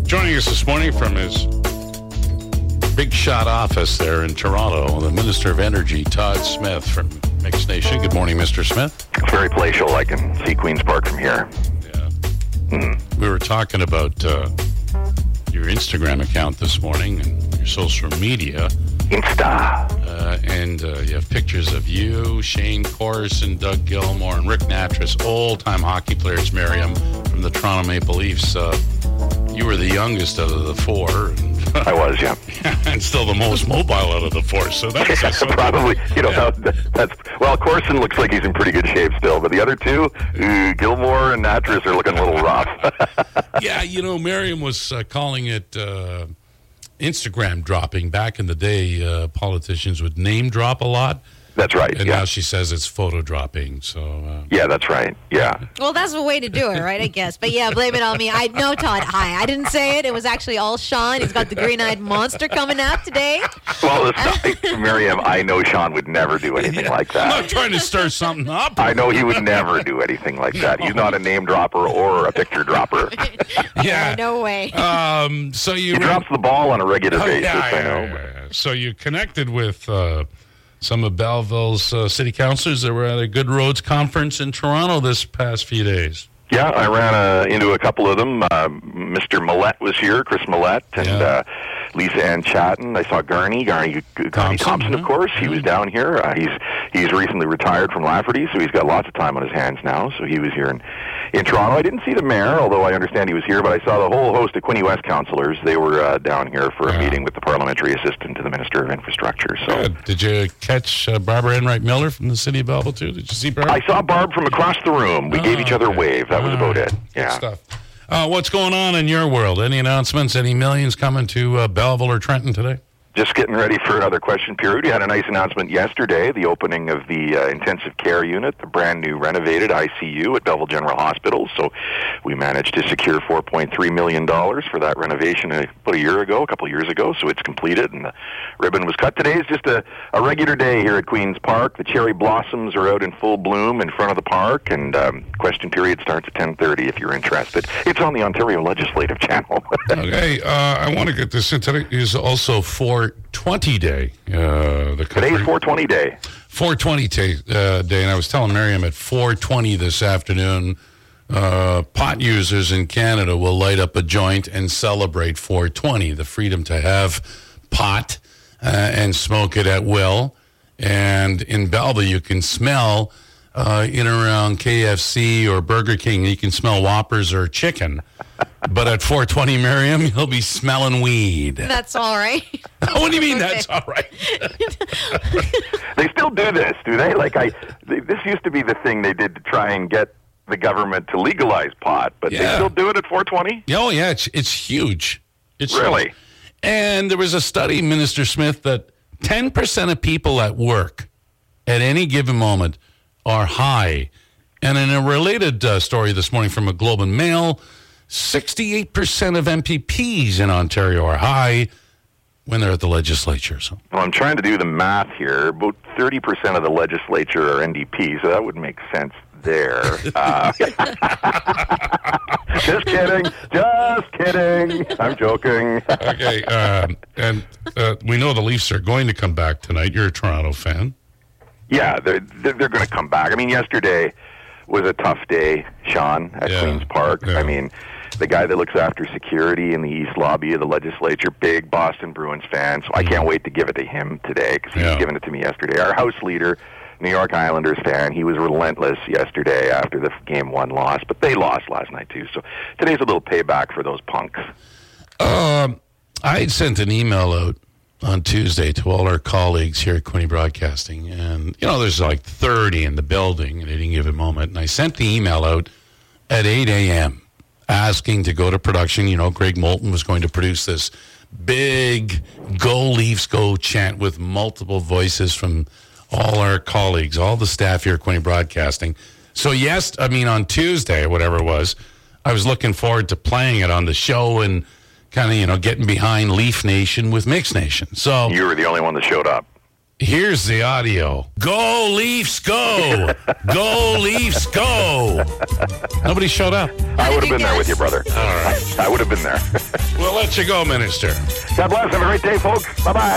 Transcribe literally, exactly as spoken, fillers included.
Joining us this morning from his big shot office there in Toronto, the Minister of Energy, Todd Smith from Mix Nation. Good morning, Mister Smith. It's very palatial. I can see Queen's Park from here. Yeah. Mm. We were talking about uh, your Instagram account this morning and your social media. Insta. Uh, and uh, you have pictures of you, Shane Corson, Doug Gilmour, and Rick Nattrass, old-time hockey players, Miriam, from the Toronto Maple Leafs. Uh, you were the youngest out of the four. And, I was, yeah. And still the most mobile out of the four. So that's yeah, probably, you know, yeah. that, that's, well, Corson looks like he's in pretty good shape still, but the other two, uh, Gilmour and Nattrass, are looking a little rough. Yeah, you know, Miriam was uh, calling it... Uh, Instagram dropping. Back in the day, uh, politicians would name drop a lot. That's right. And yeah. now she says it's photo dropping. So uh, yeah, that's right. Yeah. Well, that's the way to do it, right? I guess. But yeah, blame it on me. I know Todd. Hi, I didn't say it. It was actually all Sean. He's got the green-eyed monster coming out today. Well, it's, Miriam, I know Sean would never do anything yeah. like that. I'm not trying to stir something up. I know he would never do anything like that. He's not a name dropper or a picture dropper. Yeah. yeah no way. Um, so you he drops the ball on a regular oh, basis. Yeah, I know. Yeah, yeah. So you connected with. Uh, Some of Belleville's uh, city councilors that were at a Good Roads conference in Toronto this past few days. Yeah, I ran uh, into a couple of them. Uh, Mister Millette was here, Chris Millette, and yeah. uh, Lisa Ann Chatton. I saw Garney, Garney, Garney Thompson, Thompson yeah. of course. He yeah. was down here. Uh, he's he's recently retired from Lafferty, so he's got lots of time on his hands now. So he was here in, in Toronto. I didn't see the mayor, although I understand he was here, but I saw the whole host of Quinte West councillors. They were uh, down here for a yeah. meeting with the parliamentary assistant to the Minister of Infrastructure. So, Good. Did you catch uh, Barbara Enright Miller from the city of Belleville, too? Did you see Barbara? I saw Barb from across the room. We oh, gave each other okay. a wave. That was oh, about it. Good yeah. stuff. Uh, what's going on in your world? Any announcements? Any millions coming to uh, Belleville or Trenton today? Just getting ready for another question period. We had a nice announcement yesterday, the opening of the uh, intensive care unit, the brand new renovated I C U at Belleville General Hospital. So we managed to secure four point three million dollars for that renovation about a year ago, a couple of years ago. So it's completed, and the ribbon was cut. Today is just a, a regular day here at Queen's Park. The cherry blossoms are out in full bloom in front of the park, and um, question period starts at ten thirty if you're interested. It's on the Ontario Legislative Channel. Okay, uh, I want to get this in. Today is also four twenty day. Uh, the Today's four twenty day. four twenty day, uh, day, and I was telling Miriam at four twenty this afternoon, uh, pot users in Canada will light up a joint and celebrate four twenty, the freedom to have pot uh, and smoke it at will. And in Belleville, you can smell uh, in and around K F C or Burger King, you can smell Whoppers or chicken. But at four twenty, Miriam, you'll be smelling weed. That's all right. What do you mean that's all right? They still do this, do they? Like I, they, this used to be the thing they did to try and get the government to legalize pot, but Yeah. they still do it at four twenty? Oh, yeah, it's, it's huge. It's Really? huge. And there was a study, Minister Smith, that ten percent of people at work at any given moment are high. And in a related uh, story this morning from a Globe and Mail, sixty-eight percent of M P Ps in Ontario are high when they're at the legislature. So. Well, I'm trying to do the math here. About thirty percent of the legislature are N D P, so that would make sense there. Uh, just kidding. Just kidding. I'm joking. Okay, um, and uh, we know the Leafs are going to come back tonight. You're a Toronto fan. Yeah, they're, they're, they're going to come back. I mean, yesterday was a tough day, Sean, at Yeah. Queen's Park. Yeah. I mean, the guy that looks after security in the East Lobby of the legislature, big Boston Bruins fan, so I can't wait to give it to him today because he Yeah. was giving it to me yesterday. Our House leader, New York Islanders fan, he was relentless yesterday after the game one loss, but they lost last night too, so today's a little payback for those punks. Um, I had sent an email out on Tuesday to all our colleagues here at Quinte Broadcasting, and, you know, there's like thirty in the building at any given moment, and I sent the email out at eight a.m. asking to go to production. You know, Greg Moulton was going to produce this big Go Leafs Go chant with multiple voices from all our colleagues, all the staff here at Quinte Broadcasting. So, yes, I mean, on Tuesday, or whatever it was, I was looking forward to playing it on the show and kind of, you know, getting behind Leaf Nation with Mix Nation. So You were the only one that showed up. Here's the audio. Go Leafs, go! Go Leafs, go! Nobody showed up. I would have you been there guess? with you, brother. All right. I would have been there. We'll let you go, Minister. God bless. Have a great day, folks. Bye-bye.